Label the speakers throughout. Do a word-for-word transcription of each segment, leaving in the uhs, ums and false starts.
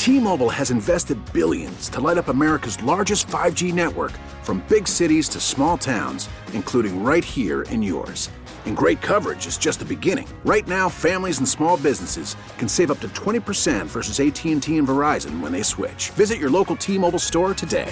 Speaker 1: T-Mobile has invested billions to light up America's largest five G network, from big cities to small towns, including right here in yours. And great coverage is just the beginning. Right now, families and small businesses can save up to twenty percent versus A T and T and Verizon when they switch. Visit your local T-Mobile store today.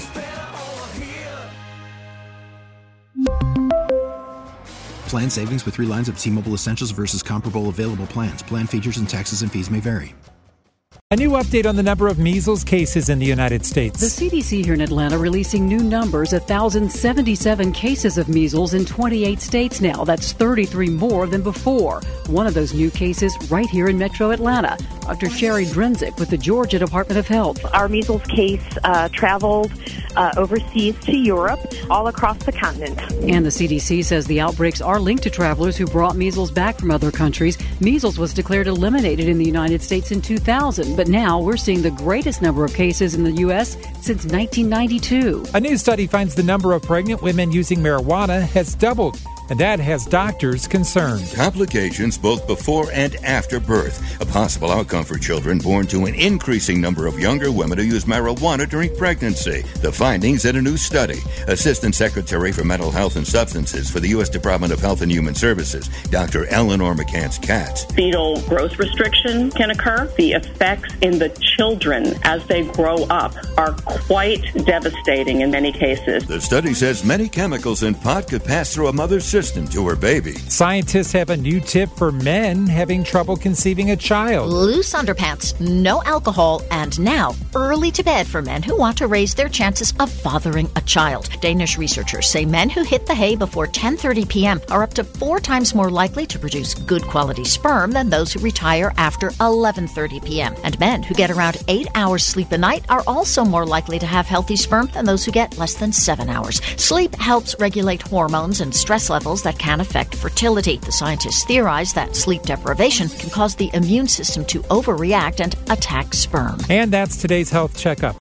Speaker 2: Plan savings with three lines of T-Mobile Essentials versus comparable available plans. Plan features and taxes and fees may vary.
Speaker 3: A new update on the number of measles cases in the United States.
Speaker 4: The C D C here in Atlanta releasing new numbers, one thousand seventy-seven cases of measles in twenty-eight states now. That's thirty-three more than before. One of those new cases right here in Metro Atlanta. Doctor Sherry Drenzick with the Georgia Department of Health.
Speaker 5: Our measles case uh, traveled uh, overseas to Europe, all across the continent.
Speaker 4: And the C D C says the outbreaks are linked to travelers who brought measles back from other countries. Measles was declared eliminated in the United States in two thousand, but now we're seeing the greatest number of cases in the U S since nineteen ninety-two.
Speaker 3: A new study finds the number of pregnant women using marijuana has doubled, and that has doctors concerned.
Speaker 6: Complications both before and after birth. A possible outcome for children born to an increasing number of younger women who use marijuana during pregnancy. The findings in a new study. Assistant Secretary for Mental Health and Substances for the U S Department of Health and Human Services, Doctor Eleanor McCants-Katz.
Speaker 7: Fetal growth restriction can occur. The effects in the children as they grow up are quite devastating in many cases.
Speaker 6: The study says many chemicals in pot could pass through a mother's system to her baby.
Speaker 3: Scientists have a new tip for men having trouble conceiving a child.
Speaker 8: Loose underpants, no alcohol, and now early to bed for men who want to raise their chances of fathering a child. Danish researchers say men who hit the hay before ten thirty p.m. are up to four times more likely to produce good quality sperm than those who retire after eleven thirty p.m. And men who get around eight hours sleep a night are also more likely to have healthy sperm than those who get less than seven hours. Sleep helps regulate hormones and stress levels that can affect fertility. The scientists theorize that sleep deprivation can cause the immune system to overreact and attack sperm.
Speaker 3: And that's today's Health Checkup.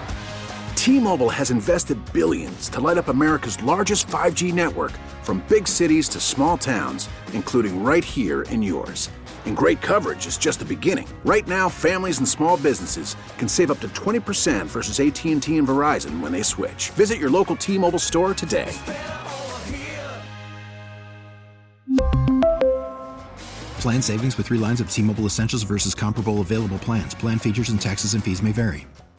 Speaker 1: T-Mobile has invested billions to light up America's largest five G network, from big cities to small towns, including right here in yours. And great coverage is just the beginning. Right now, families and small businesses can save up to twenty percent versus A T and T and Verizon when they switch. Visit your local T-Mobile store today.
Speaker 2: Plan savings with three lines of T-Mobile Essentials versus comparable available plans. Plan features and taxes and fees may vary.